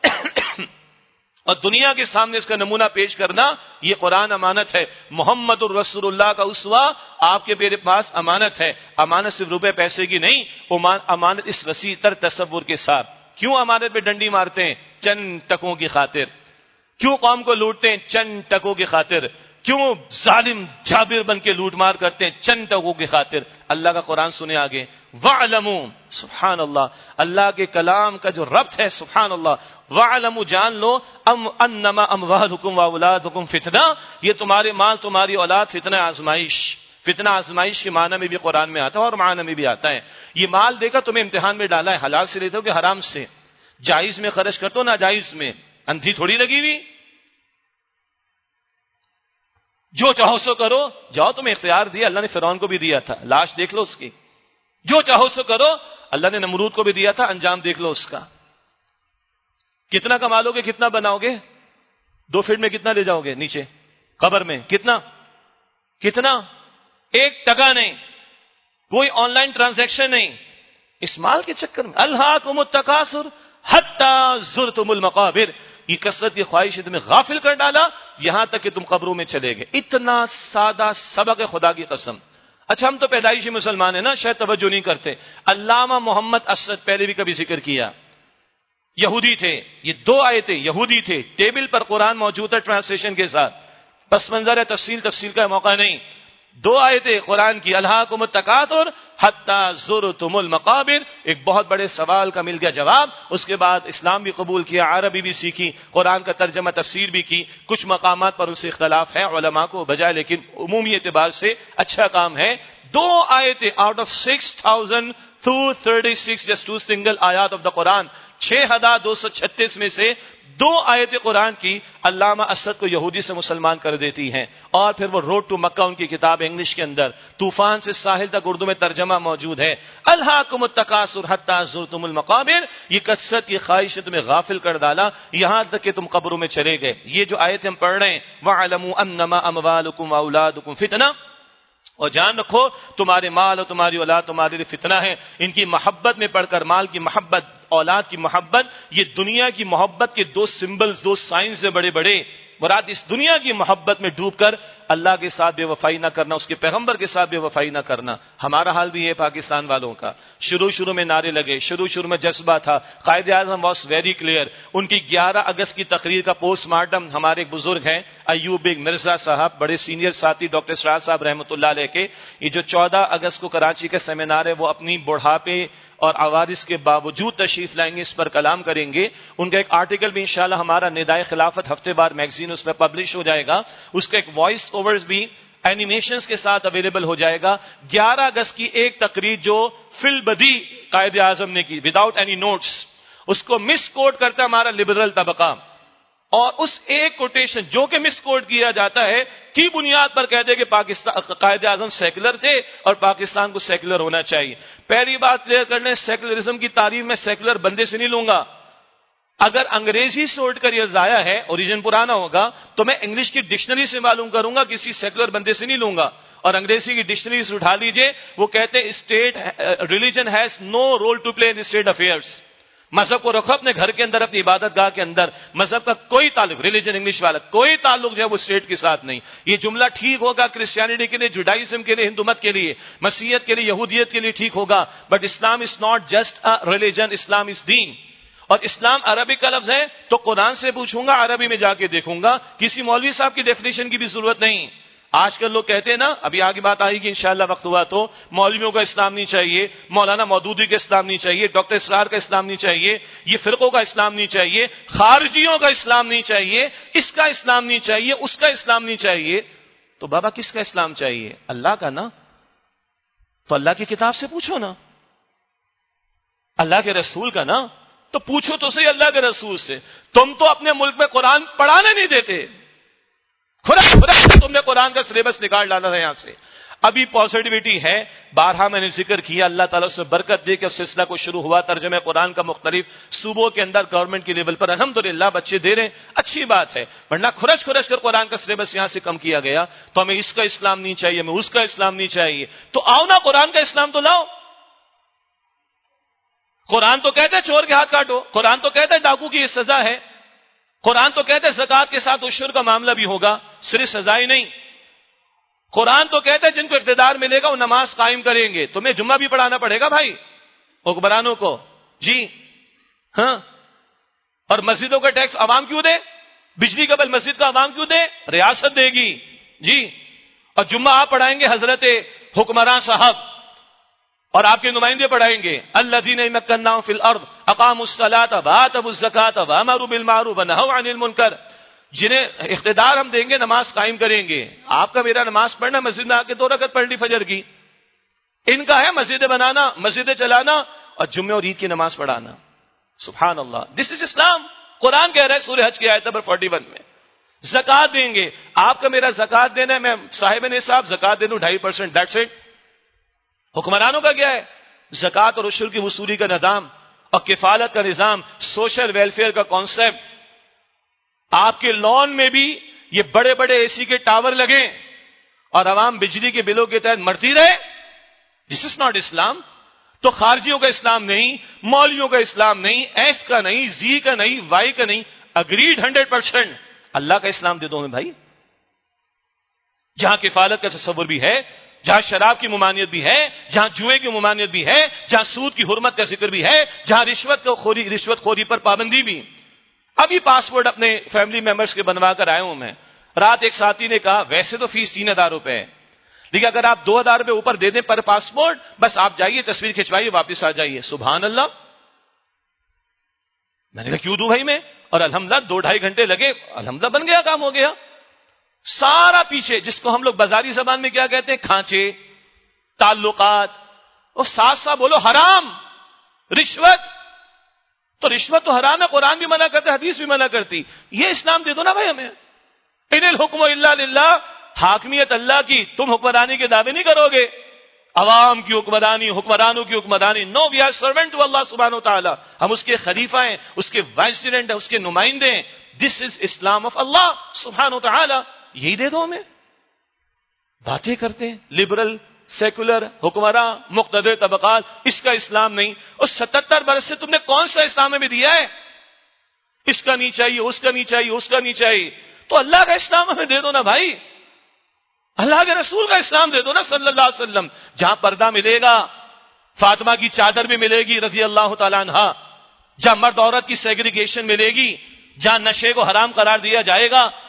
اور دنیا کے سامنے اس کا نمونہ پیش کرنا، یہ قرآن امانت ہے۔ محمد الرسول اللہ کا اسوہ آپ کے میرے پاس امانت ہے۔ امانت صرف روپے پیسے کی نہیں، امانت اس وسیع تر تصور کے ساتھ۔ کیوں امانت پہ ڈنڈی مارتے ہیں؟ چند ٹکوں کی خاطر۔ کیوں قوم کو لوٹتے ہیں؟ چند ٹکوں کی خاطر۔ کیوں ظالم جابر بن کے لوٹ مار کرتے ہیں؟ چند ٹکوں کی خاطر۔ اللہ کا قرآن سنے آگے، وَاعْلَمُوا، سبحان اللہ، اللہ کے کلام کا جو ربط ہے، سبحان اللہ، وَاعْلَمُوا، جان لو، انما اموالکم واولادکم فتنہ، یہ تمہارے مال، تمہاری اولاد فتنہ، آزمائش۔ فتنہ آزمائش کے معنی میں بھی قرآن میں آتا ہے اور معنی میں بھی آتا ہے۔ یہ مال دے کر تمہیں امتحان میں ڈالا ہے، حلال سے لیتے ہو کہ حرام سے، جائز میں خرچ کرتے ہو ناجائز میں، اندھی تھوڑی لگی ہوئی، جو چاہو سو کرو، جاؤ، تمہیں اختیار دیا، اللہ نے فرعون کو بھی دیا تھا، لاش دیکھ لو اس کی، جو چاہو سو کرو، اللہ نے نمرود کو بھی دیا تھا، انجام دیکھ لو اس کا۔ کتنا کما لو گے، کتنا بناؤ گے، 2 فٹ میں کتنا لے جاؤ گے نیچے قبر میں، کتنا 1 ٹکا نہیں، کوئی آن لائن ٹرانزیکشن نہیں، اس مال کے چکر میں الہاکم التکاثر حتی زرتم المقابر، یہ کثرت کی خواہش نے تمہیں غافل کر ڈالا یہاں تک کہ تم قبروں میں چلے گئے۔ اتنا سادہ سبق ہے، خدا کی قسم۔ اچھا، ہم تو پیدائشی مسلمان ہیں نا، شاید توجہ نہیں کرتے۔ علامہ محمد اسد پہلے بھی کبھی ذکر کیا، یہودی تھے، یہ 2 آیتیں یہودی تھے، ٹیبل پر قرآن موجود ہے ٹرانسلیشن کے ساتھ، پس منظر ہے، تفصیل کا موقع نہیں، 2 آیتیں قرآن کی، الہاکم التکاثر حتی زرتم المقابر، ایک بہت بڑے سوال کا مل گیا جواب۔ اس کے بعد اسلام بھی قبول کیا، عربی بھی سیکھی، قرآن کا ترجمہ تفسیر بھی کی، کچھ مقامات پر اس سے اختلاف ہے علماء کو بجائے، لیکن عمومی اعتبار سے اچھا کام ہے۔ 2 آیتیں آؤٹ آف 6236 جسٹ 2 سنگل آیات آف دا قرآن، 6236 میں سے 2 آیت قرآن کی علامہ اسد کو یہودی سے مسلمان کر دیتی ہیں، اور پھر وہ روڈ ٹو مکہ ان کی کتاب انگلش کے اندر، طوفان سے ساحل تک اردو میں ترجمہ موجود ہے، الہاکم التکاثر حتی زرتم المقابر، یہ کثرت کی خواہش نے تمہیں غافل کر ڈالا یہاں تک کہ تم قبروں میں چلے گئے۔ یہ جو آیت ہم پڑھ رہے ہیں، وَاعْلَمُوا أَنَّمَا أَمْوَالُكُمْ وَأَوْلَادُكُمْ فِتْنَةٌ، اور جان رکھو تمہارے مال اور تمہاری اولاد تمہارے لیے فتنہ ہے۔ ان کی محبت میں پڑھ کر، مال کی محبت، اولاد کی محبت، یہ دنیا کی محبت کے 2 سمبلز، 2 سائنز ہیں بڑے بڑے۔ مراد اس دنیا کی محبت میں ڈوب کر اللہ کے ساتھ بے وفائی نہ کرنا، اس کے پیغمبر کے ساتھ بے وفائی نہ کرنا۔ ہمارا حال بھی ہے پاکستان والوں کا، شروع میں نعرے لگے، شروع میں جذبہ تھا، Quaid Azam was very clear. ان کی 11 اگست کی تقریر کا پوسٹ مارٹم ہمارے ایک بزرگ ہیں ایوب بیگ مرزا صاحب، بڑے سینئر ساتھی ڈاکٹر اسرار صاحب رحمۃ اللہ علیہ کے، یہ جو 14 اگست کو کراچی کا سیمینار ہے وہ اپنی بڑھاپے اور عوارض کے باوجود تشریف لائیں گے، اس پر کلام کریں گے. ان کا ایک آرٹیکل بھی انشاءاللہ ہمارا ندائے خلافت ہفتے بار میگزین اس میں پبلش ہو جائے گا. اس کا ایک وائس اوورز بھی اینیمیشنز کے ساتھ اویلیبل ہو جائے گا. 11 اگست کی ایک تقریر جو فی البدی قائد اعظم نے کی وداؤٹ اینی نوٹس، اس کو مس کوٹ کرتا ہمارا لبرل طبقہ، اور اس ایک کوٹیشن جو کہ مس کوٹ کیا جاتا ہے کی بنیاد پر کہتے کہ پاکستان قائد اعظم سیکولر تھے اور پاکستان کو سیکولر ہونا چاہیے. پہلی بات کلیئر کرنے، سیکولرزم کی تعریف میں سیکولر بندے سے نہیں لوں گا. اگر انگریزی سے اٹھ کر یہ ضائع ہے، اوریجن پرانا ہوگا، تو میں انگلش کی ڈکشنری سے معلوم کروں گا، کسی سیکولر بندے سے نہیں لوں گا. اور انگریزی کی ڈکشنری سے اٹھا لیجئے، وہ کہتے ہیں state religion has no role to play in state affairs. مذہب کو رکھو اپنے گھر کے اندر، اپنی عبادت گاہ کے اندر. مذہب کا کوئی تعلق، ریلیجن انگلش والا کوئی تعلق جو ہے وہ اسٹیٹ کے ساتھ نہیں. یہ جملہ ٹھیک ہوگا کرسچینٹی کے لیے، جوڈائزم کے لیے، ہندو مت کے لیے، مسیحیت کے لیے، یہودیت کے لیے ٹھیک ہوگا، but Islam is not just a religion, Islam is دین. اور اسلام عربی کا لفظ ہے تو قرآن سے پوچھوں گا، عربی میں جا کے دیکھوں گا، کسی مولوی صاحب کی ڈیفینیشن کی بھی ضرورت نہیں. آج کل لوگ کہتے ہیں نا، ابھی آگے بات آئے گی انشاءاللہ وقت ہوا تو، مولویوں کا اسلام نہیں چاہیے، مولانا مودودی کا اسلام نہیں چاہیے، ڈاکٹر اسرار کا اسلام نہیں چاہیے، یہ فرقوں کا اسلام نہیں چاہیے، خارجیوں کا اسلام نہیں چاہیے، اس کا اسلام نہیں چاہیے، اس کا اسلام نہیں چاہیے. تو بابا کس کا اسلام چاہیے؟ اللہ کا نا. تو اللہ کی کتاب سے پوچھو نا، اللہ کے رسول کا نا. تو پوچھو تو صحیح اللہ کے رسول سے. تم تو اپنے ملک میں قرآن پڑھانے نہیں دیتے، خدا تم نے قرآن کا سلیبس نکال ڈالا ہے یہاں سے. ابھی پازیٹیوٹی ہے، بارہا میں نے ذکر کیا، اللہ تعالیٰ سے برکت دے کے سلسلہ کو شروع ہوا. ترجمہ قرآن کا مختلف صوبوں کے اندر گورنمنٹ کی لیول پر الحمدللہ بچے دے رہے ہیں، اچھی بات ہے. ورنہ کھرچ کر قرآن کا سلیبس یہاں سے کم کیا گیا. تو ہمیں اس کا اسلام نہیں چاہیے، ہمیں اس کا اسلام نہیں چاہیے. تو آؤ نا قرآن کا اسلام تو لاؤ. قرآن تو کہتے چور کے ہاتھ کاٹو، قرآن تو کہتے ڈاکو کی یہ سزا ہے، قرآن تو کہتے زکات کے ساتھ عشر کا معاملہ بھی ہوگا، صرف سزا ہی نہیں. قرآن تو کہتے جن کو اقتدار ملے گا وہ نماز قائم کریں گے. تمہیں جمعہ بھی پڑھانا پڑے گا بھائی حکمرانوں کو. جی ہاں. اور مسجدوں کا ٹیکس عوام کیوں دے؟ بجلی کا بل مسجد کا عوام کیوں دے؟ ریاست دے گی. جی. اور جمعہ آپ پڑھائیں گے حضرت حکمراں صاحب، اور آپ کے نمائندے پڑھائیں گے الذین مکناہم فی الارض اقاموا الصلاۃ وآتوا الزکاۃ وامروا بالمعروف ونہوا عن المنکر. جنہیں اقتدار ہم دیں گے نماز قائم کریں گے. آپ کا میرا نماز پڑھنا، مسجد میں آ کے 2 رکعت پڑھ لی فجر کی. ان کا ہے مسجدیں بنانا، مسجدیں چلانا اور جمعے اور عید کی نماز پڑھانا. سبحان اللہ، دس از اسلام. قرآن کہہ رہا ہے سورہ حج کی آیت نمبر 41 میں زکات دیں گے. آپ کا میرا زکات دینا ہے، میں صاحب نصاب زکات دے دوں 2.5%، دیٹس اٹ. حکمرانوں کا کیا ہے؟ زکات اور عشر کی وصولی کا نظام اور کفالت کا نظام، سوشل ویلفیئر کا کانسیپٹ. آپ کے لان میں بھی یہ بڑے بڑے اے سی کے ٹاور لگیں اور عوام بجلی کے بلوں کے تحت مرتی رہے. This is not Islam. تو خارجیوں کا اسلام نہیں، مولویوں کا اسلام نہیں، ایس کا نہیں، زی کا نہیں، وائی کا نہیں. اگریڈ 100%. اللہ کا اسلام دے دو میں بھائی. جہاں کفالت کا تصور بھی ہے، جہاں شراب کی ممانعت بھی ہے، جہاں جوئے کی ممانعت بھی ہے، جہاں سود کی حرمت کا ذکر بھی ہے، جہاں رشوت خوری پر پابندی بھی. ابھی پاسپورٹ اپنے فیملی ممبرز کے بنوا کر آیا ہوں میں. رات ایک ساتھی نے کہا ویسے تو فیس 3000 روپے ہے، لیکن اگر آپ 2000 روپے اوپر دے دیں پر پاسپورٹ، بس آپ جائیے تصویر کھنچوائیے واپس آ جائیے. سبحان اللہ. میں نے کہا کیوں دوں بھائی میں؟ اور الحمدللہ 2-2.5 گھنٹے لگے، الحمدللہ بن گیا، کام ہو گیا. سارا پیچھے جس کو ہم لوگ بازاری زبان میں کیا کہتے ہیں، کھانچے، تعلقات، اور ساتھ ساتھ بولو حرام، رشوت. تو رشوت تو حرام ہے، قرآن بھی منع کرتا ہے، حدیث بھی منع کرتی. یہ اسلام دے دو نا بھائی ہمیں. ان الحکم الا للہ، حاکمیت اللہ کی. تم حکمرانی کے دعوے نہیں کرو گے، عوام کی حکمرانی، حکمرانوں کی حکمرانی. No, we are servant to Allah سبحانہ و تعالی. ہم اس کے خلیفہ ہیں، اس کے وائسریڈنٹ ہیں، اس کے نمائندے ہیں. دس از اسلام آف اللہ سبحانہ و تعالی. یہی دے دو ہمیں. باتیں کرتے ہیں لبرل، سیکولر، حکمراں، مقتدر طبقات، اس کا اسلام نہیں. اور 77 برس سے تم نے کون سا اسلام ہمیں دیا ہے؟ اس کا نہیں چاہیے، اس کا نہیں چاہیے، اس کا نہیں چاہیے. تو اللہ کا اسلام ہمیں دے دو نا بھائی. اللہ کے رسول کا اسلام دے دو نا صلی اللہ علیہ وسلم. جہاں پردہ ملے گا، فاطمہ کی چادر بھی ملے گی رضی اللہ تعالیٰ عنہا. جہاں مرد عورت کی سیگریگیشن ملے گی، جہاں نشے کو حرام قرار دیا جائے گا،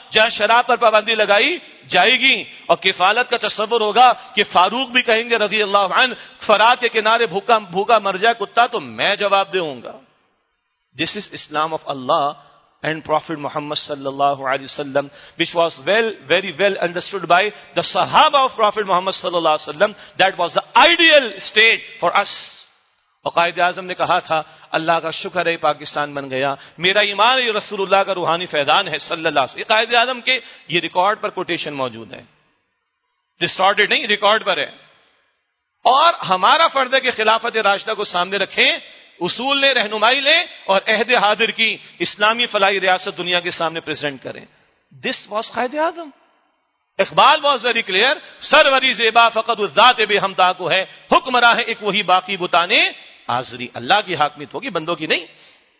جہاں شراب پر پابندی لگائی جائے گی اور کفالت کا تصور ہوگا کہ فاروق بھی کہیں گے رضی اللہ عنہ فرات کے کنارے بھوکا مر جائے کتا تو میں جواب دوں گا. This is Islam of Allah and Prophet Muhammad sallallahu alaihi wasallam, which was very well understood by the Sahaba of Prophet Muhammad sallallahu alaihi wasallam. That was the ideal state for us. اور قائد اعظم نے کہا تھا اللہ کا شکر ہے پاکستان بن گیا, میرا ایمان یہ رسول اللہ کا روحانی فیضان ہے صلی اللہ علیہ وسلم. قائد اعظم کے یہ ریکارڈ پر کوٹیشن موجود ہے, ڈسٹارٹڈ نہیں, ریکارڈ پر ہے. اور ہمارا فرض ہے کہ خلافت راشدہ کو سامنے رکھیں, اصول لیں, رہنمائی لیں اور عہد حاضر کی اسلامی فلاحی ریاست دنیا کے سامنے پریزنٹ کریں. This was Quaid Azam. Iqbal was very clear, سروری زیبا فقط الذات بے ہمتا کو ہے, حکمراں ہے ایک وہی باقی بتانے حاضری. اللہ کی حاکمیت ہوگی, بندوں کی نہیں.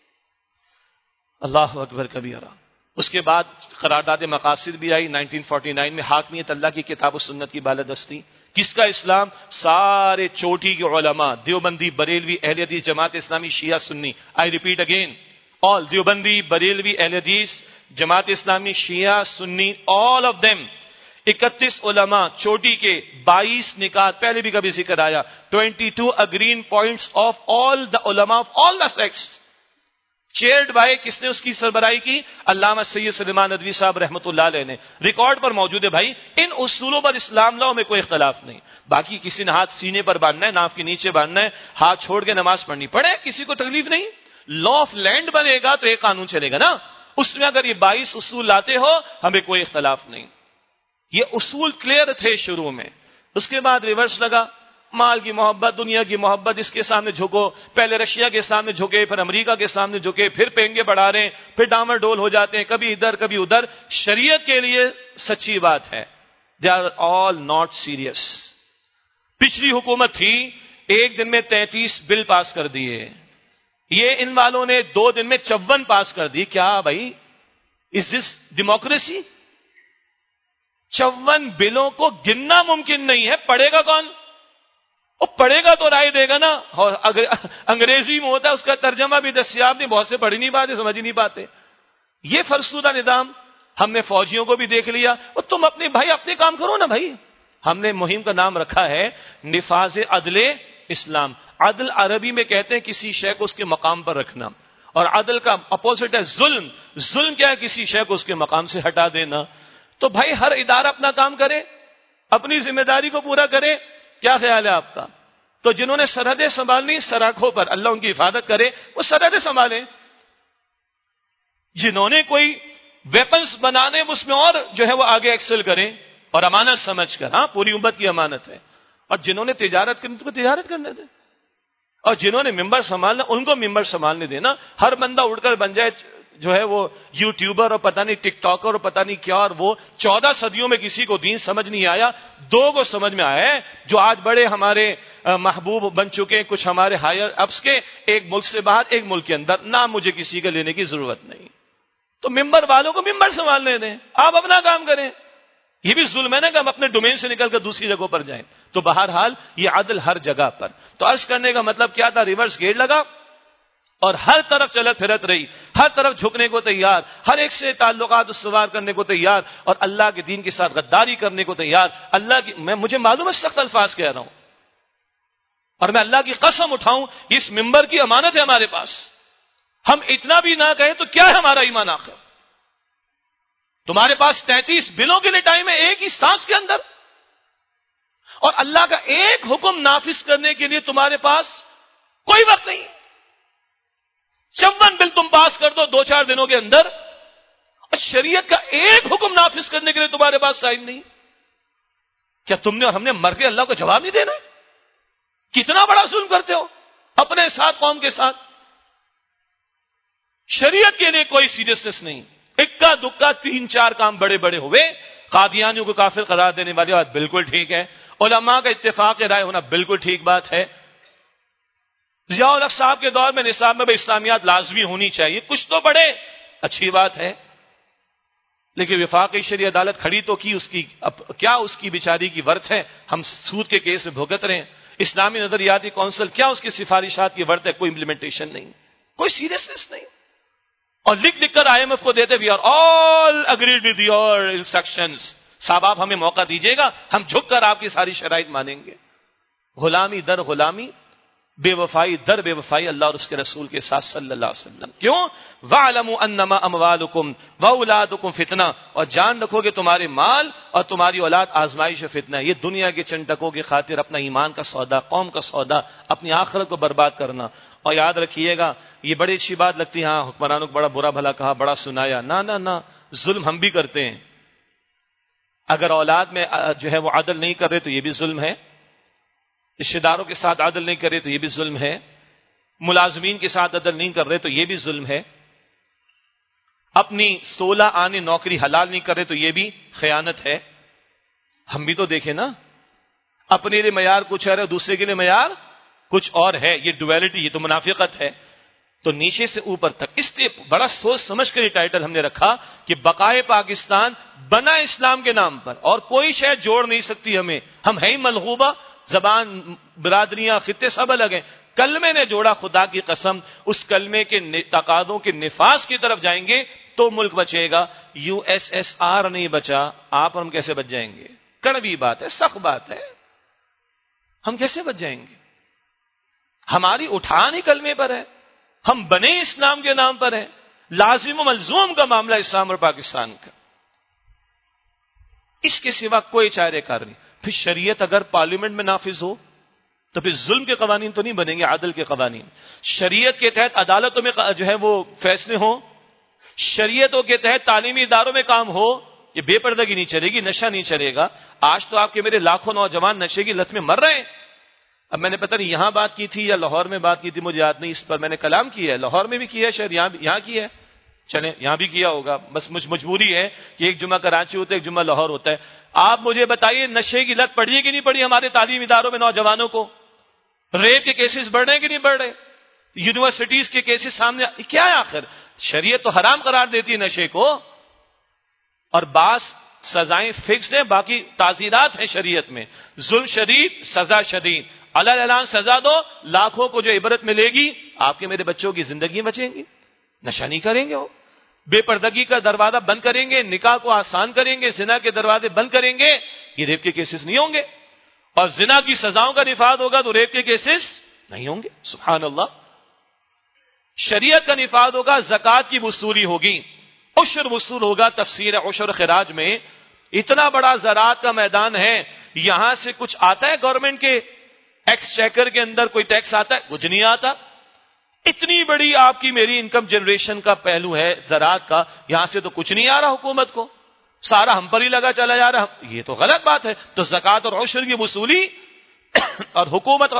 اللہ اکبر کبیرہ. اس کے بعد قرارداد مقاصد بھی آئی 1949 میں, حاکمیت اللہ کی کتاب و سنت کی بالادستی. کس کا اسلام؟ سارے چوٹی کے علماء, دیوبندی, بریلوی, اہل حدیث, جماعت اسلامی, شیعہ, سنی. I repeat again, all Deobandi, Barelvi, اہل حدیث, جماعت اسلامی, شیعہ, سنی, all of them. 31 علماء چوٹی کے, 22 نکات, پہلے بھی کبھی ذکر آیا, 22 agreeing points of all the ulama of all the sects. Chaired by, کس نے اس کی سربراہی کی؟ علامہ سید سلیمان ندوی صاحب رحمۃ اللہ علیہ نے. ریکارڈ پر موجود ہے بھائی. ان اصولوں پر اسلام لاؤ میں کوئی اختلاف نہیں. باقی کسی نے ہاتھ سینے پر باندھنا ہے, ناف کے نیچے باندھنا ہے, ہاتھ چھوڑ کے نماز پڑھنی پڑے, کسی کو تکلیف نہیں. لا آف لینڈ بنے گا تو ایک قانون چلے گا نا, اس میں اگر یہ 22 اصول لاتے ہو ہمیں کوئی اختلاف نہیں. یہ اصول کلیئر تھے شروع میں. اس کے بعد ریورس لگا, مال کی محبت, دنیا کی محبت, اس کے سامنے جھکو. پہلے رشیا کے سامنے جھکے, پھر امریکہ کے سامنے جھکے, پھر پینگے بڑھا رہے ہیں, پھر ڈامر ڈول ہو جاتے ہیں, کبھی ادھر کبھی ادھر. شریعت کے لیے سچی بات ہے, they are all not serious. پچھلی حکومت تھی, ایک دن میں 33 بل پاس کر دیے. یہ ان والوں نے 2 دن میں 54 پاس کر دی. کیا بھائی, از دس ڈیموکریسی؟ 54 بلوں کو گننا ممکن نہیں ہے. پڑھے گا کون؟ وہ پڑھے گا تو رائے دے گا نا. انگریزی میں ہوتا ہے, اس کا ترجمہ بھی دستیاب نہیں, بہت سے پڑھ نہیں پاتے, سمجھ نہیں پاتے. یہ فرسودہ نظام ہم نے فوجیوں کو بھی دیکھ لیا. اور تم اپنے بھائی اپنے کام کرو نا بھائی. ہم نے مہم کا نام رکھا ہے نفاذ عدل اسلام. عدل عربی میں کہتے ہیں کسی شے کو اس کے مقام پر رکھنا, اور عدل کا اپوزٹ ہے ظلم. ظلم کیا ہے؟ کسی شے کو اس کے مقام سے ہٹا دینا. تو بھائی ہر ادارہ اپنا کام کرے, اپنی ذمہ داری کو پورا کرے. کیا خیال ہے آپ کا؟ تو جنہوں نے سرحدیں سنبھالنی سراخوں پر, اللہ ان کی حفاظت کرے, وہ سرحدیں سنبھالیں. جنہوں نے کوئی ویپنز بنانے, اس میں اور جو ہے وہ آگے ایکسل کریں, اور امانت سمجھ کر, ہاں پوری امت کی امانت ہے. اور جنہوں نے تجارت کرنی تو تجارت کرنے دیں, اور جنہوں نے ممبر سنبھالنا ان کو ممبر سنبھالنے دینا. ہر بندہ اڑ کر بن جائے جو ہے وہ یوٹیوبر اور پتہ نہیں ٹک ٹاکر اور پتہ نہیں کیا. اور وہ 14 صدیوں میں کسی کو دین سمجھ نہیں آیا, 2 کو سمجھ میں آیا ہے جو آج بڑے ہمارے محبوب بن چکے ہیں, کچھ ہمارے ہائر اپس کے, ایک ملک سے باہر ایک ملک کے اندر. نام مجھے کسی کا لینے کی ضرورت نہیں. تو ممبر والوں کو ممبر سنبھالنے دیں, آپ اپنا کام کریں. یہ بھی ظلم ہے نا کہ ہم اپنے ڈومین سے نکل کر دوسری جگہوں پر جائیں. تو بہرحال یہ عدل ہر جگہ پر. تو عرض کرنے کا مطلب کیا تھا؟ ریورس گیئر لگا اور ہر طرف چلت پھرت رہی, ہر طرف جھکنے کو تیار, ہر ایک سے تعلقات استوار کرنے کو تیار, اور اللہ کے دین کے ساتھ غداری کرنے کو تیار. اللہ کی مجھے معلوم ہے سخت الفاظ کہہ رہا ہوں, اور میں اللہ کی قسم اٹھاؤں اس ممبر کی امانت ہے ہمارے پاس. ہم اتنا بھی نہ کہیں تو کیا ہے ہمارا ایمان آخر؟ تمہارے پاس 33 بلوں کے لیے ٹائم ہے ایک ہی سانس کے اندر, اور اللہ کا ایک حکم نافذ کرنے کے لیے تمہارے پاس کوئی وقت نہیں. 54 بل تم پاس کر دو 2-4 دنوں کے اندر, اور شریعت کا ایک حکم نافذ کرنے کے لیے تمہارے پاس ٹائم نہیں. کیا تم نے اور ہم نے مر کے اللہ کو جواب نہیں دینا؟ کتنا بڑا ظلم کرتے ہو اپنے ساتھ, قوم کے ساتھ. شریعت کے لیے کوئی سیریسنس نہیں. اکا دکا 3-4 کام بڑے بڑے ہوئے. قادیانیوں کو کافر قرار دینے والی بات بالکل ٹھیک ہے. علماء کا اتفاق رائے ہونا بالکل ٹھیک بات ہے. ضیاء الحق صاحب کے دور میں نصاب میں اسلامیات لازمی ہونی چاہیے, کچھ تو پڑھے, اچھی بات ہے. لیکن وفاقی شرعی عدالت کھڑی تو کی, اس کی کیا اس کی بیچاری کی ورت ہے؟ ہم سود کے کیس میں بھگت رہے ہیں. اسلامی نظریاتی کونسل کیا اس کی سفارشات کی ورت ہے؟ کوئی امپلیمنٹیشن نہیں, کوئی سیریسنس نہیں. اور لکھ کر IMF کو دیتے, we are all agreed with your instructions. صاحب آپ ہمیں موقع دیجیے گا, ہم جھک کر آپ کی ساری شرائط مانیں گے. غلامی در غلامی, بے وفائی در بے وفائی اللہ اور اس کے رسول کے ساتھ صلی اللہ علیہ وسلم. کیوں؟ وَاعْلَمُوا أَنَّمَا أَمْوَالُكُمْ وَأَوْلَادُكُمْ فِتْنَةٌ, اور جان رکھو کہ تمہارے مال اور تمہاری اولاد آزمائش و فتنہ ہے. یہ دنیا کے چنٹکوں کی خاطر اپنا ایمان کا سودا, قوم کا سودا, اپنی آخرت کو برباد کرنا. اور یاد رکھیے گا, یہ بڑی اچھی بات لگتی ہے, ہاں حکمرانوں کو بڑا برا بھلا کہا, بڑا سنایا. نہ, ظلم ہم بھی کرتے ہیں. اگر اولاد میں جو ہے وہ عدل نہیں کر رہے تو یہ بھی ظلم ہے. رشتہ داروں کے ساتھ عدل نہیں کر رہے تو یہ بھی ظلم ہے. ملازمین کے ساتھ عدل نہیں کر رہے تو یہ بھی ظلم ہے. اپنی 16 آنے نوکری حلال نہیں کر رہے تو یہ بھی خیانت ہے. ہم بھی تو دیکھیں نا, اپنے لیے معیار کچھ ہے اور دوسرے کے لیے معیار کچھ اور ہے. یہ ڈویلٹی, یہ تو منافقت ہے. تو نیچے سے اوپر تک اس لیے بڑا سوچ سمجھ کر یہ ٹائٹل ہم نے رکھا کہ بقائے پاکستان بنا اسلام کے نام پر, اور کوئی شے جوڑ نہیں سکتی ہمیں. ہم ہیں ہی ملغوبہ, زبان, برادریاں, خطے سب الگ ہیں. کلمے نے جوڑا, خدا کی قسم اس کلمے کے تقاضوں کے نفاذ کی طرف جائیں گے تو ملک بچے گا. USSR نہیں بچا, آپ اور ہم کیسے بچ جائیں گے؟ کڑوی بات ہے, سخت بات ہے. ہم کیسے بچ جائیں گے؟ ہماری اٹھان ہی کلمے پر ہے, ہم بنے اسلام کے نام پر ہیں. لازم و ملزوم کا معاملہ اسلام اور پاکستان کا, اس کے سوا کوئی چارہ کار نہیں. پھر شریعت اگر پارلیمنٹ میں نافذ ہو تو پھر ظلم کے قوانین تو نہیں بنیں گے, عدل کے قوانین. شریعت کے تحت عدالتوں میں جو ہے وہ فیصلے ہوں, شریعتوں کے تحت تعلیمی اداروں میں کام ہو, یہ بے پردگی نہیں چلے گی, نشہ نہیں چلے گا. آج تو آپ کے میرے لاکھوں نوجوان نشے کی لت میں مر رہے ہیں. اب میں نے پتہ نہیں یہاں بات کی تھی یا لاہور میں بات کی تھی, مجھے یاد نہیں. اس پر میں نے کلام کیا ہے, لاہور میں بھی کیا ہے, شاید یہاں کیا ہے, چلیں یہاں بھی کیا ہوگا. بس مجبوری ہے کہ ایک جمعہ کراچی ہوتا ہے, ایک جمعہ لاہور ہوتا ہے. آپ مجھے بتائیے, نشے کی لت پڑی ہے کہ نہیں پڑی ہمارے تعلیمی اداروں میں نوجوانوں کو؟ ریپ کے کیسز بڑھ رہے ہیں کہ نہیں بڑھ رہے؟ یونیورسٹیز کے کیسز سامنے, کیا ہے آخر؟ شریعت تو حرام قرار دیتی ہے نشے کو, اور بعض سزائیں فکس ہیں, باقی تعزیرات ہیں شریعت میں. ظلم شدید, سزا شدید. اللہ اعلان سزا دو, لاکھوں کو جو عبرت ملے گی, آپ کے میرے بچوں کی زندگی بچیں گی. نشہ نہیں کریں گے, وہ بے پردگی کا دروازہ بند کریں گے, نکاح کو آسان کریں گے, زنا کے دروازے بند کریں گے, یہ ریپ کے کیسز نہیں ہوں گے. اور زنا کی سزاؤں کا نفاذ ہوگا تو ریپ کے کیسز نہیں ہوں گے. سبحان اللہ. شریعت کا نفاذ ہوگا, زکوٰۃ کی وصولی ہوگی, عشر وصول ہوگا. تفسیر عشر خراج میں اتنا بڑا زراعت کا میدان ہے, یہاں سے کچھ آتا ہے گورنمنٹ کے ایکسچیکر کے اندر کوئی ٹیکس آتا ہے؟ کچھ نہیں آتا. اتنی بڑی آپ کی میری انکم جنریشن کا پہلو ہے زراعت کا, یہاں سے تو کچھ نہیں آ رہا حکومت کو, سارا ہم پر ہی لگا چلا جا رہا. یہ تو غلط بات ہے. تو زکوٰۃ اور عشر کی وصولی اور حکومت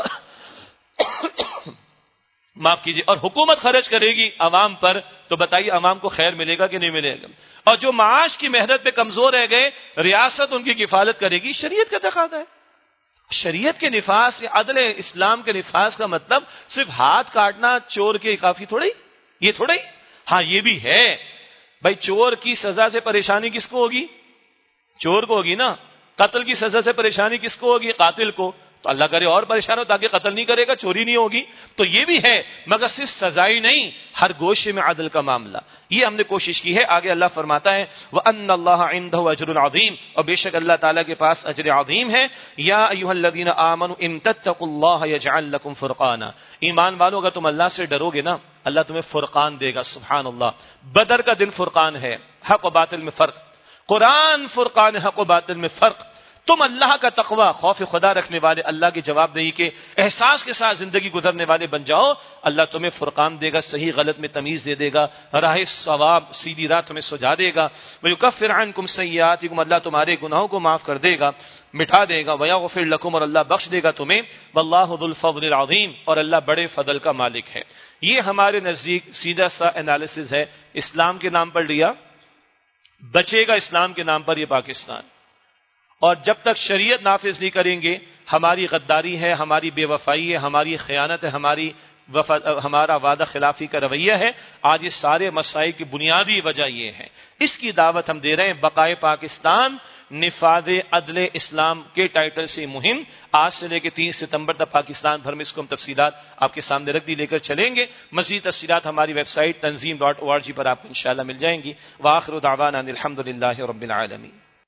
معاف کیجیے, اور حکومت خرچ کرے گی عوام پر, تو بتائیے عوام کو خیر ملے گا کہ نہیں ملے گا؟ اور جو معاش کی محنت پہ کمزور رہ گئے, ریاست ان کی کفالت کرے گی. شریعت کا تقاضا ہے. شریعت کے نفاذ, عدل اسلام کے نفاذ کا مطلب صرف ہاتھ کاٹنا چور کے کافی تھوڑی, یہ تھوڑی. ہاں یہ بھی ہے بھائی, چور کی سزا سے پریشانی کس کو ہوگی؟ چور کو ہوگی نا. قتل کی سزا سے پریشانی کس کو ہوگی؟ قاتل کو. تو اللہ کرے اور پریشان ہو تاکہ قتل نہیں کرے گا, چوری نہیں ہوگی. تو یہ بھی ہے, مگر صرف سزائی نہیں, ہر گوشے میں عدل کا معاملہ. یہ ہم نے کوشش کی ہے. آگے اللہ فرماتا ہے وَأَنَّ اللَّهَ عِندَهُ أَجْرٌ عَظِيمٌ, اور بے شک اللہ تعالیٰ کے پاس اجر عظیم ہے. یا ایھا الذین آمنوا ان تتقوا اللہ یجعل لکم فرقانا, ایمان والو اگر تم اللہ سے ڈرو گے نا, اللہ تمہیں فرقان دے گا. سبحان اللہ. بدر کا دن فرقان ہے, حق و باطل میں فرق. قرآن فرقان, حق و باطل میں فرق. تم اللہ کا تقوی, خوف خدا رکھنے والے, اللہ کی جواب دہی کے احساس کے ساتھ زندگی گزرنے والے بن جاؤ, اللہ تمہیں فرقان دے گا, صحیح غلط میں تمیز دے دے گا, راہ ثواب سیدھی راہ تمہیں سجا دے گا. وَيُكَفِّرْ عَنْكُمْ سَيِّئَاتِكُمْ, اللہ تمہارے گناہوں کو معاف کر دے گا, مٹا دے گا. وَيَغْفِرْ لَكُمْ, اور اللہ بخش دے گا تمہیں. وَاللَّهُ ذُو الْفَضْلِ الْعَظِيمِ, اور اللہ بڑے فضل کا مالک ہے. یہ ہمارے نزدیک سیدھا سا انالیسز ہے. اسلام کے نام پر لیا, بچے گا اسلام کے نام پر یہ پاکستان, اور جب تک شریعت نافذ نہیں کریں گے, ہماری غداری ہے, ہماری بے وفائی ہے, ہماری خیانت ہے, ہمارا وعدہ خلافی کا رویہ ہے. آج اس سارے مسائل کی بنیادی وجہ یہ ہے. اس کی دعوت ہم دے رہے ہیں. بقائے پاکستان نفاذ عدل اسلام کے ٹائٹل سے مہم آج سے لے کے 3 ستمبر تک پاکستان بھر میں اس کو ہم تفصیلات آپ کے سامنے رکھ دی لے کر چلیں گے. مزید تفصیلات ہماری ویب سائٹ tanzeem.org پر آپ کو انشاءاللہ مل جائیں گی. وآخر دعوانا الحمدللہ رب العالمین.